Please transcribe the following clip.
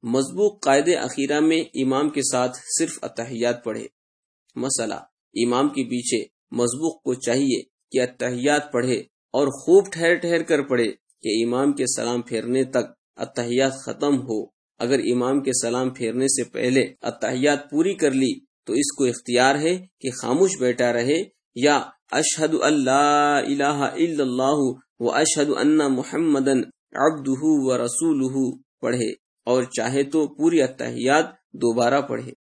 मज़बूक कायदे अखीरा में इमाम के साथ सिर्फ अत्तहियात पढ़े। मसला, इमाम के पीछे मज़बूक को चाहिए कि अत्तहियात पढ़े और खूब ठहर ठहर कर पढ़े कि इमाम के सलाम फेरने तक अत्तहियात खत्म हो। अगर इमाम के सलाम फेरने से पहले अत्तहियात पूरी कर ली तो इसको इख्तियार है कि खामोश बैठा रहे या अशहदु अल्ला इलाहा इल्लल्लाहु व अशहदु अन्ना मुहम्मदन अब्दुहु व रसूलुहु पढ़े और चाहे तो पूरी अत्तहियात दोबारा पढ़े।